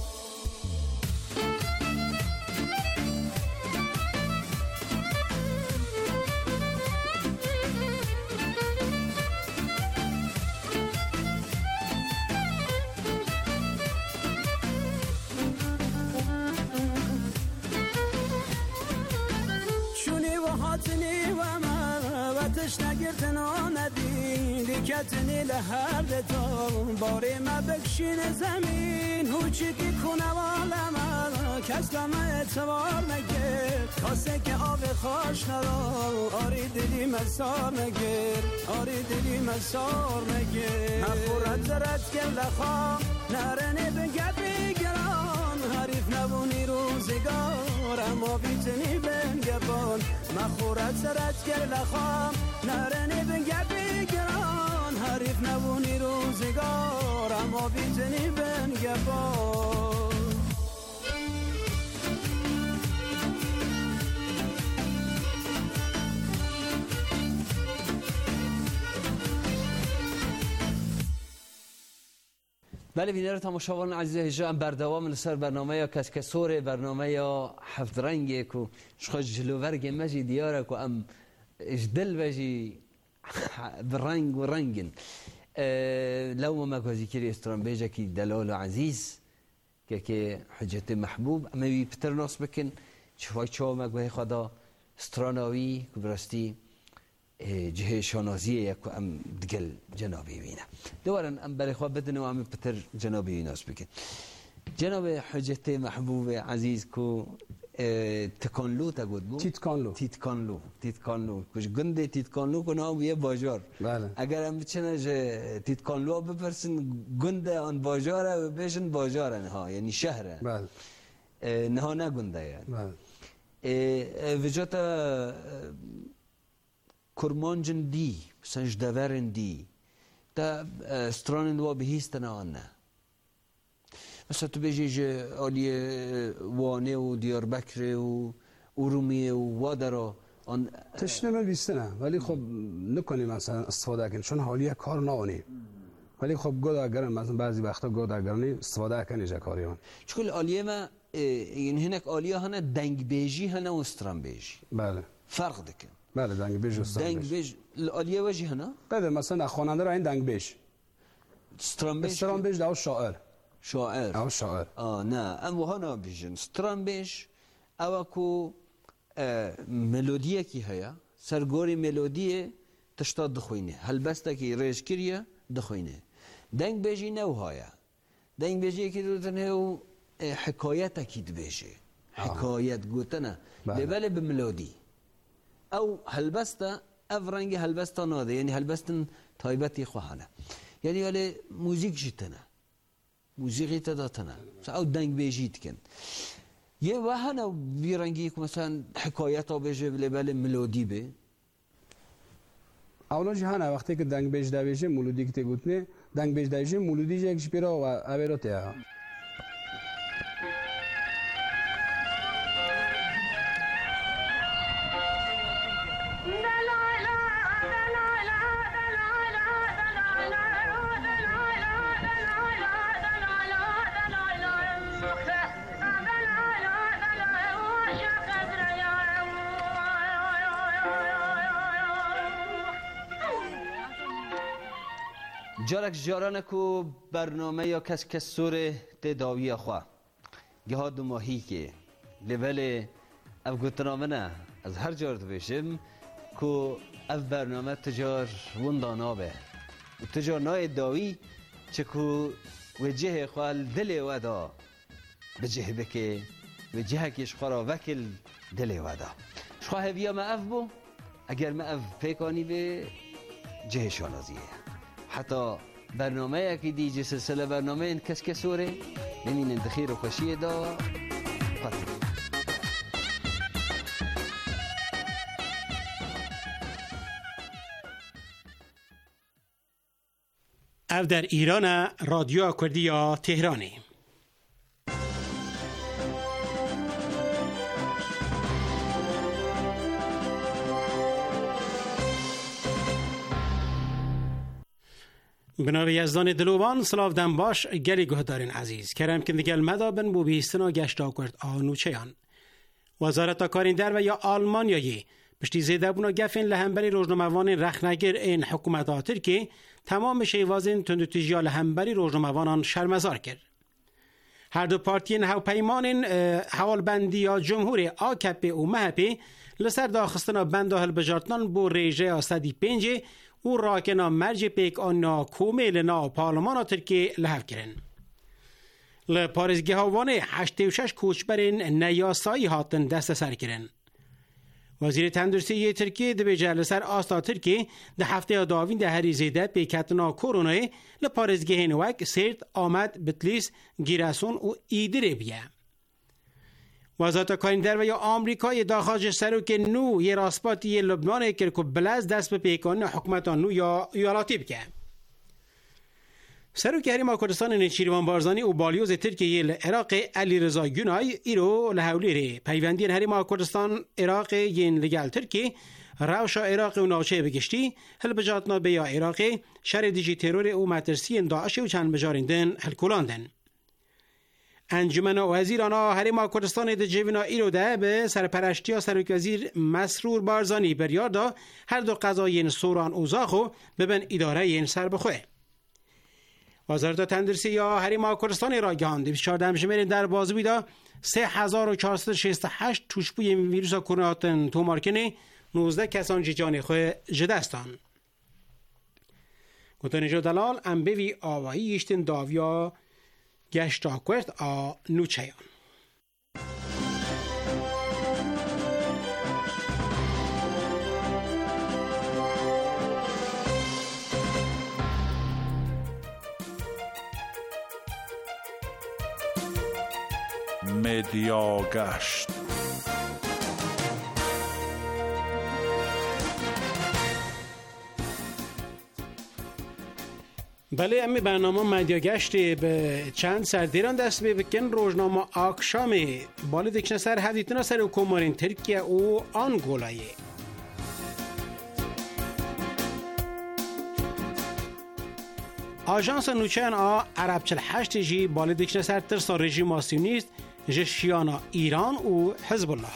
هاتني وما وتشنقرتن وندي ديكتني لهردتون باري ما بكشين زمين هوچي كونه والا ما کس لما اعتبار نگیر کاسه که آب خوش ندار آری دلی مسار نگیر آری دلی مسار نگیر نخورت زرد کل لخوام نرنه بگبی گران حریف نبونی روزگار اما بیتنی بین گبان مخورت زرد کل لخوام نرنه بگبی گران حریف نبونی روزگار اما بیتنی بین گبان بله بینر تماشاوان عزیز هجا ام بردوام لسر برنامه یا کسکسور برنامه یا هفت رنگی کو شخص جلوورگ مجی دیاره کو ام اجدل بجی برنگ و رنگن لو ما کو ذکر استران بیجا کی دلال عزیز که حجت محبوب اما بی پتر ناس بکن چوای چو ما کو خدا استراناوی کو براستی جهه شانازیه یک ام دگل جنابی بینه دوباره ام برای خواب بدن و ام پتر جنابی ناس بکن جناب حجت محبوب عزیز کو تکانلو تا گود بود تیتکانلو کش گنده تیتکانلو کنه هم یه باجار بله. اگر هم بچنه تیتکانلو بپرسن گنده آن باجاره و بیشن باجارن ها یعنی شهره بله. نه نگنده یعنی وجاتا کرمانجن دی سنج دورن دی تا ستران دوا بهیستنا آنه مثلا تو بجیج آلی وانه و دیاربکر و ارومیه و وادرا تشنه بیستنه ولی خب نکنیم مثلا استفاده کنیم چون حالیه کار نوانی ولی خب گود اگرن مثلا بعضی وقتا گود اگرنی استفاده کنی جا کاریان چون آلیه ما این هنک آلیه هنه دنگ بیجی هنه و استران بیجی بله فرق دکن بله دنگ بیج و استران بیج دنگ بیج آلیه وجی هنه بله مثلا خواننده را این دنگ بیج استران بیج داو شاعر او شاعر نه ام وهانا بیجن استران بیج او کو ملودیه کی هیا سرگوری ملودیه تشتاد دخوینه هل بسته کی ریش کریه دخوینه دنگ بیجی نو هایا دنگ بیجی کی دوتنه و حکایت اکید بیجی حکایت گوتنه لباله بملودی او هل بسته افرنگی هل بسته ناده یعنی هل بستن تایبتی خواهانه یعنی ولی موزیک جیتنه موسیقی تداتنا او دنگ بیجید کن یه وحنا بیرنگی که مثلا حکایت ها بیجه لبال ملودی به اولا جهانا وقتی که دنگ بیج دا بیجه ملودی که تگوتنه دنگ بیج دا بیجه ملودی جه اکش پیرا و اویراته ها جارک جارانه کو برنامه یا کس سور تداوی خواه گه دو ماهی که لیول افگوتنامنه از هر جارد بشم کو اف برنامه تجار وندانا به و تجار نای داوی چکو وجه خواه دل ودا بجه بکه وجه کش خورا وکل دل ودا شخواه بیا ما اف بو اگر ما اف پیکانی به جه شانازیه حتی برنامه یکی دیجی سلسله برنامه این کس سوره نمین انتخیر و خوشیه دا قطر او در ایران رادیو کردیا تهرانی بنابه یزدان دلوبان سلاف دن باش گلی گهدارین عزیز کرم که دیگل مدابن بو بیستنا گشتا کرد آنوچیان وزارت کارین در و یا آلمانیایی پشتی زیده بونا گفین لهمبری روزنامه‌وان رخنگر این حکومت ترکی تمام شیوازین تندوتیجیا لهمبری روزنامه‌وانان شرمزار کرد هر دو پارتین هاوپیمانین حوالبندی یا جمهور AKP و MHP لسر داخستنا بنده هلبجارتنان بو ریجه 105 او راکنا مرج پیک آننا کومیل نا پارلمان ترکی لحف کرن. لپارزگی هاوانه 86 کوچبرین نیاسایی هاتن دست سر کرن. وزیر تندرسی ترکی ده بجه سر آستا ترکی ده هفته داوین ده هری زیده پیکتنا کورونای لپارزگی هنوک سرد آمد بتلیس گیرسون و ایدره بیه. وزارت کارین در و یا آمریکای داخل سروک نو یه راسپاتی لبنان کرد که بلز دست به پیکان حکومت نو یا ایالاتی بکه. سروک هریم کردستان نشیروان بارزانی و بالیوز ترکیه عراق علی رضا گونای ایرو لحولی ری پیوندی هریم کردستان عراق ین لگل ترکی روشا عراق و ناچه بگشتی هل بجاتنا بیا عراق شر دیجی ترور او مترسی داعش و چند بجاریندن هل کولاندن. انجمن وزیرانا هریم کردستان ده جوینا ایرو ده به سرپرشتی سروک وزیر مسرور بارزانی بریاردا هر دو قضای سوران اوزاخو ببن اداره این سر بخواه. وزارت تندرسی یا هریم کردستان را گاند 14 شمیر در بازوی دا 3468 توشبوی ویروس کرونا تو مارکنه 19 کسان جان خو جدستان. گوتن جو دلال ام بوی آواهی یشتن داویا گشتا کرد آ نوچیان. مدیا گشت. بله امی برنامه مدیا گشت به چند سردیران دست بکن. روزنامه آکشام بالا دکشن سر حدیتنا سر حکومارین ترکیه و آنگولایه. آژانس نوچین عرب 48 جی بالا دکشن سر ترسا رژیم آسیونیست جشیانا ایران و حزب الله.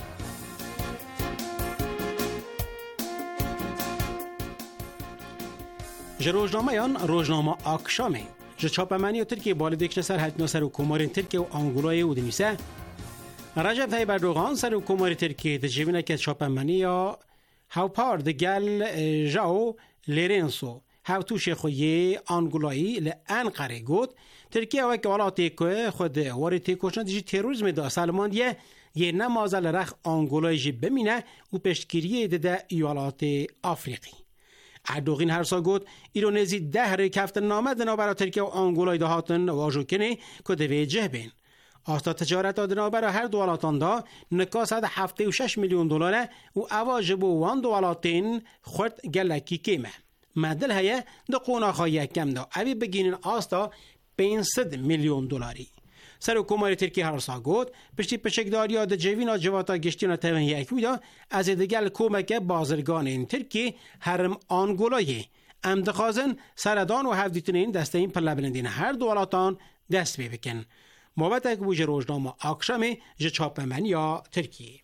روزنامه آکشامه چاپمنی ترکیه بالا دکشن سر حدیتنا سر حکومارین ترکیه و آنگولایه و دنیسه. رجب طیب اردوغان سر حکومت ترکیه تجربه که چاپمنی یا هاوپارد گل ژائو لورنسو هاوتوش خوی آنگولایی لانقره گفت ترکیه و که ولاتی که خود وارد کوشند دیجی تروریسم دا سالماندیه یه نمازل رخ آنگولایی جی بمینه و پشتگیری ده ایالات آفریقی. اردوغین هر سال گفت ایرونزی 10 رکفت نامه دنا برای ترکیه و آنگولایی دهاتن واجو کنه که دویجه بین. آستا تجارت آدنا برای هر دولتان دا نکاس 76 میلیون دلاره و اواجب وان دولتین خورد گلکی کیمه. مدل هیا دقونا خواهی کم دا اوی بگینن آستا 500 میلیون دلاری. سر حکومت ترکیه هر سال گفت پشتی پشکداری ها دا جوینا جواتا گشتینا تاون یکوی دا از دگل کمک بازرگان این ترکیه هرم آنگولایه ام دخوازن سردان و هفدیتنین دسته این پرلبلندین هر دولتان دست بکن. موبت بوجه روزنامه آکشام چاپمنی یا ترکیه.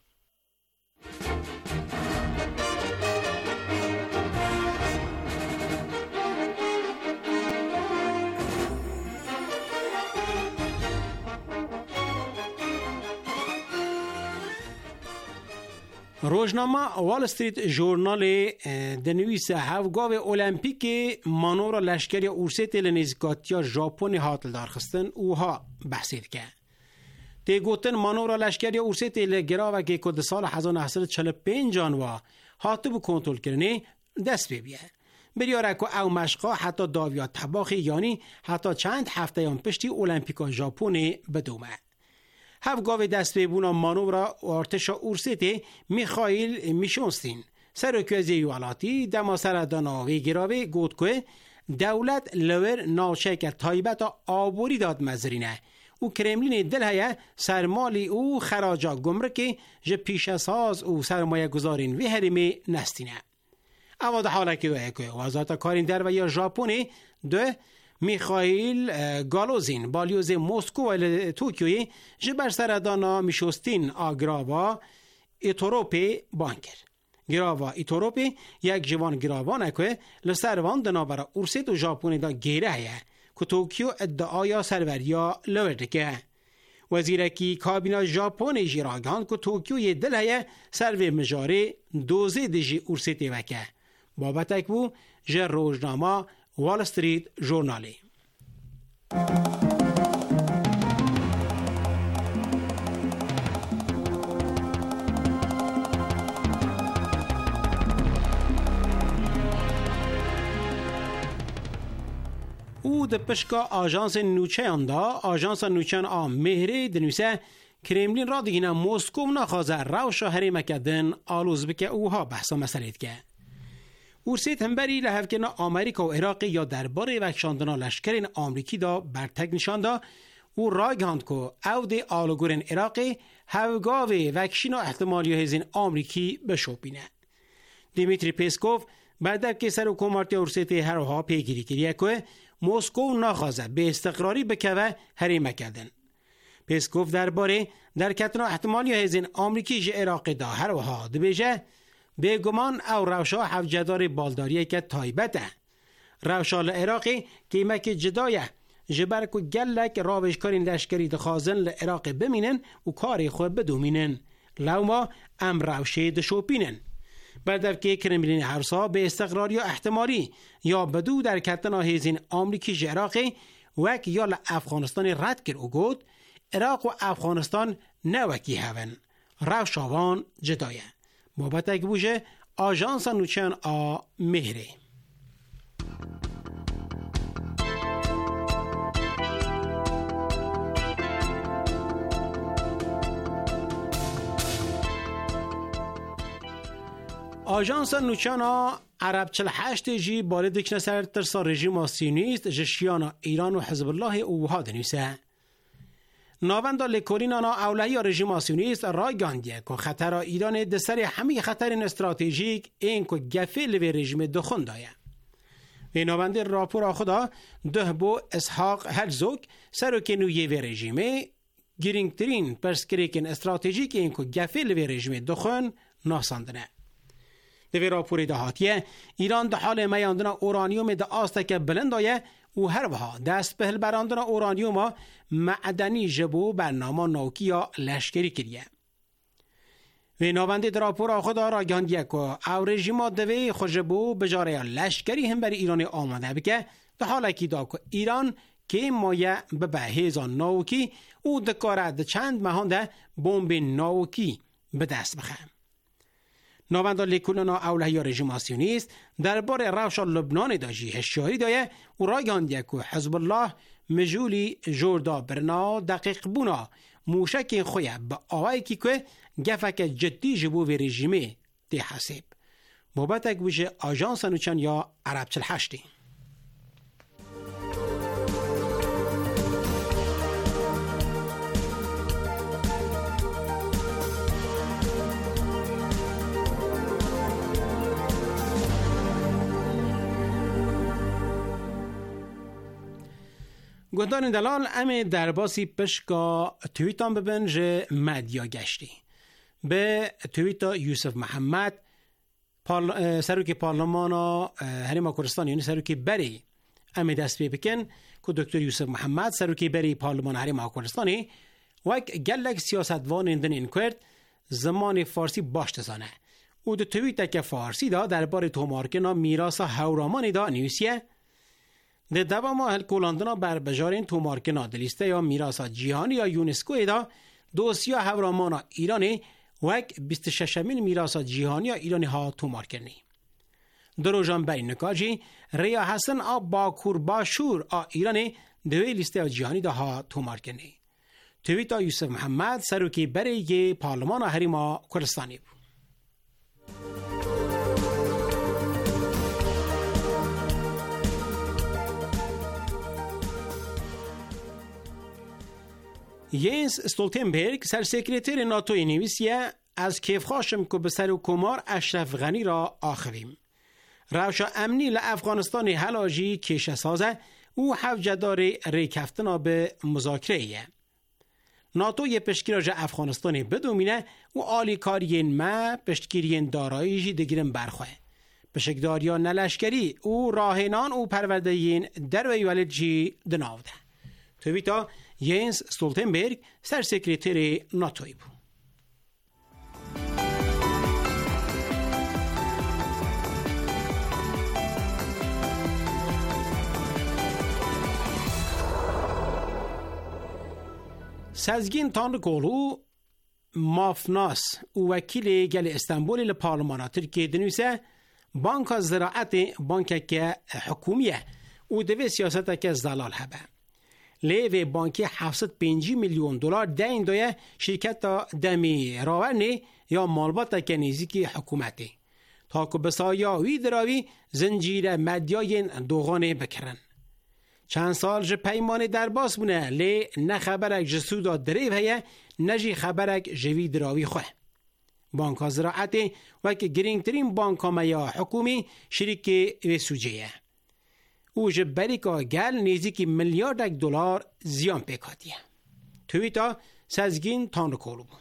روزنامه وال استریت ژورنال دنویس هفگاو المپیک مانورا لشکری اورسیت لنزگاتیا ژاپن هاتل دارخستن اوها بحثید که تی گوتن مانورا لشکری اورسیت لگراوه که کد سال 1945 جانوا هاتو کنترل کرنه دست بیه بریاره که او مشقا حتی داویا تباخی یعنی حتی چند هفته یان پشتی المپیکا ژاپن بدومه. هفگاو دست ببونا مانورا ارتشا اورسیت میخائیل میشونستین سرکوزی ایوالاتی دما سردانا و گراوه گوت که دولت لور ناچک تایبت آبوری داد مزرینه و کرملین دل هیا سرمالی او خراجا گمرکی جه پیش ساز و سرمایه گذارین و هرمی نستینه. اما ده حالا که دوه که وزارت کارین در و یا ژاپنی ده میخائیل گالوزین بالیوز مسکو و توکیوی جبر سردانا میشوستین آگراوا ایتوروپی بانکر. گراوا ایتوروپی یک جوان گراوانه که لسروان دنابرا اورسیت و ژاپنی دا گیره هیه که توکیو ادعایا سروریا لورده. وزیرکی کابینا ژاپنی جیراگان که توکیو دل هیه سرو مجاری دوزه دیجی اورسیتی وکه. بابتک بو جر روزنامه وال استریت ژورنالی. او د پشکا آژانس نوچین دا آژانس نوچین مهری دنویسه کرملین را دیگه مسکو نخوازه روشا هریمه کدن آلوز بکه اوها بحثا مسئلید که اورسیت همبری لحف که آمریکا و عراق یا درباره وکشاندنا لشکرین آمریکی دا برتگ نشانده و راگاند که او ده آلوگورین عراقی هفگاو وکشینا احتمالی هزین آمریکی بشوپینه. دیمیتری پیسکوف بعد که سر حکومت اورسیت هرها پیگیری کریه که مسکو نخوازه به استقراری بکوه هریمه کردن. پیسکوف درباره در کتنا احتمالی هزین آمریکی جه عراق دا هرها دبیجه به گمان او روشا حفجدار بالداریه که تایبته. روشا لعراقی کیمک جدایه جبر که گلک راوشکارین لشکری دخوازن لعراق بمینن و کاری خود بدومینن. لوما ام روشه دشوپینن. بعد که کرملین هرسا به استقرار یا احتمالی یا بدو در کتنا هزین آمریکی جه عراقی وک یا لافغانستان رد کر او گود عراق و افغانستان نوکی هون. روشاوان جدایه. بابتک بوشه آژانس نوچین مهره. آژانس نوچانا عرب 48 جی باره دکنه سر ترسا رژیم سیونیست جشیانا ایران و حزب الله اوها دنویسه. ناوندا لکورینانا اولهی رژیم سیونیست را گاندیه که خطر ایران دسر همه خطر استراتژیک این که گفه لوی رژیم دخون دایه. و ناونده راپور خدا ده بو اسحاق هرزوگ سروک نویه و رژیمه گرینگترین پرسکریکن استراتژیک این که گفه لوی رژیم دخون ناساندنه. دوی راپوری دهاتیه ایران ده حال میاندنا اورانیوم ده آسته که بلندایه و هر وها دست به براندنا اورانیوم معدنی جبو برنامه نوکی یا لشکری کریه. و نوانده در راپور خدا را گاندیه که او رژیما دوی خوشبو بجاره لشکری هم بر ایران آماده بکه ده حالا که دا که ایران که مایه به بهیزان نوکی او دکاره ده چند مهانده بمب نوکی به دست بخه. نواندا لیکولنا اولهی رژیم سیونیست درباره روش لبنان داجی هشیاری دایه و را گاندیه که حزب الله مجولی جوردا برنا دقیق بونا موشک خویه به آوائی که گفک جدی جبو و رژیمه دی حسیب. بابتک بوشه آژانس نوچان یا عرب 48. گوندان دلال امی درباسی پشکا تویتان ببن جه مدیا گشتی. به تویتا یوسف محمد سروک پارلمان حریم کردستان یعنی سروک بری امی دست پی بکن که دکتر یوسف محمد سروک بری پارلمان حریم کردستانی وک گلک سیاستوان اندن این کرد زمان فارسی باش تزانه او دو تویتا که فارسی دا درباره تومارکنا میراث هورامانی دا نیوسیه ده دوام هل کولاندنا بر بجارین تومارکنا دلیسته یا میراث جهانی یا یونسکو دا دوسیا هورامانا ایرانی وک 26 میراث جهانی یا ایرانی ها تومارکنی. دروژان بین نکاجی ریا حسن آب باکور باشور ایرانی دوی لیسته جهانی دا ها تومارکنی. تویتا یوسف محمد سروکی بری پارلمان حریم کردستانی بود. ینس استولتنبرگ سرسکرتر ناتوی نویسیه از کیف خاشم که به سر و کمار اشرف غنی را آخویم. روشا امنی لافغانستان حلاجی کشه سازه او حوجدار ریکفتنا به مذاکره ایه. ناتوی پشتگیراج افغانستان بدومینه و آلی کارین ما پشتگیرین داراییجی دگیرن برخواه. پشتگداریا نلشکری او راهنان او پروردهین در ویوالد جی دناوده. تویتا ینس استولتنبرگ سرسکرتر ناتوی بود. سازگین تانرکولو مافناس او وکیل گل استانبول لپارلمان ترکیه دنویسه بانک زراعت بانک که حکومیه او دوی سیاست که زلال هبه. لیو بانکی 705 میلیون دلار دین دایه شرکت دمی راورنی یا مالبات که نزدیکی حکومتی تا که بسایاوی دراوی زنجیر مدیاین دوغانه بکرن. چند سال جه پیمان در باس بونه لی نه خبرک جسودا دریو هیه نجی خبرک جوی دراوی خواه. بانک زراعتی وکی گرینگترین بانک یا حکومی شرکت و سوجهیه. او جه بریکا گل نیزی میلیارد دلار زیان پیکاتیه. تویتا سازگین تانرکولو بود.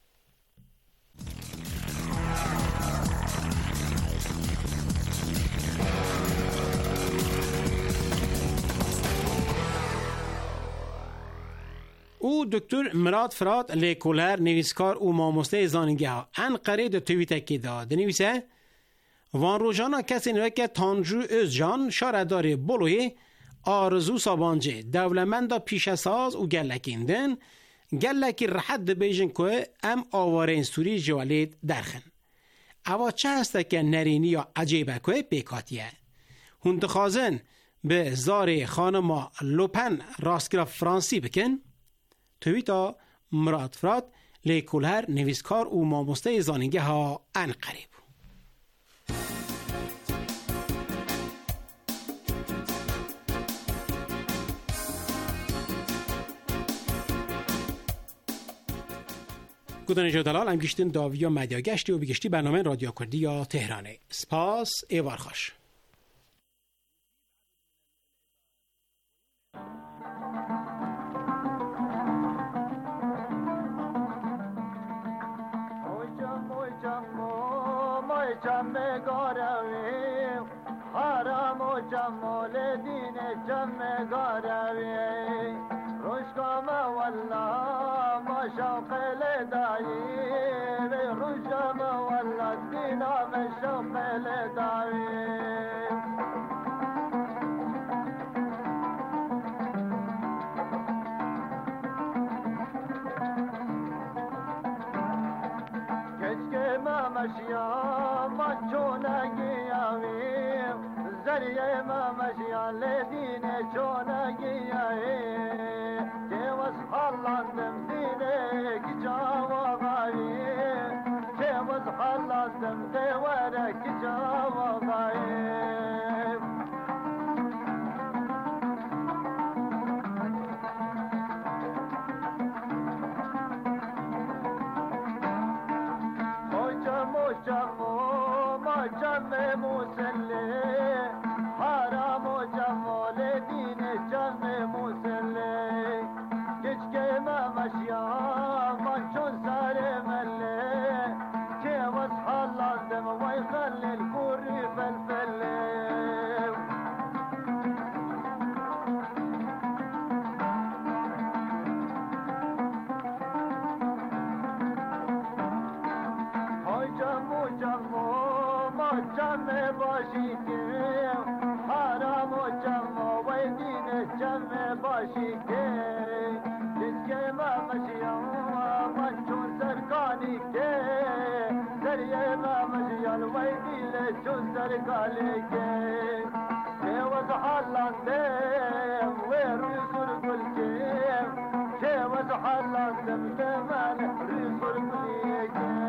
او دکتر مراد فراد لیکولر نویسکار او ماموسته زانگی ها انقره ده تویتا که داد نویسه وان روزانا کسی نوه که تانجو ازجان شاردار بلوی آرزو سابانجه دولمندا پیش ساز و گلکیندن گلکی رحد بیجن که ام آوارین سوری جوالید درخن. اوا چه هسته که نرینی یا عجیبه که بیکاتیه؟ هندخازن به زار خانما لوپن راستگرا فرانسی بکن؟ تویتا مراد فراد لیکولر نویسکار او ماموسته زانگه ها انقریب. گودن جدلال هم گشتین داویا مدیا گشتی و بگشتی برنامه رادیو کردی یا تهرانه. سپاس ایوار خوش. حرام و جمال دین جمع گاروی روشکام والله ما شوق لدایی روشکام والله دینا به شوق لدایی کشک ما مشیا ما چونگی زریه ما مشیان لدینه چونگی که وزحالاندم دینه کی جوابایی که وزحالاندم دواره کی جوابایی جمع مسلح حرام و جمال دین جمع مسلح کچک ما مشیا من چون سر مله که وزحالاندم وی خلیل کوری فلفله جمع باشی که حرام و جمع و دین جمع باشی که جسکه ما مشیان من چون سرکانی که سریه ما مشیان و دیل چون سرکانی که وزحالاندم و روی سرگل که وزحالاندم که من روی سرگلی که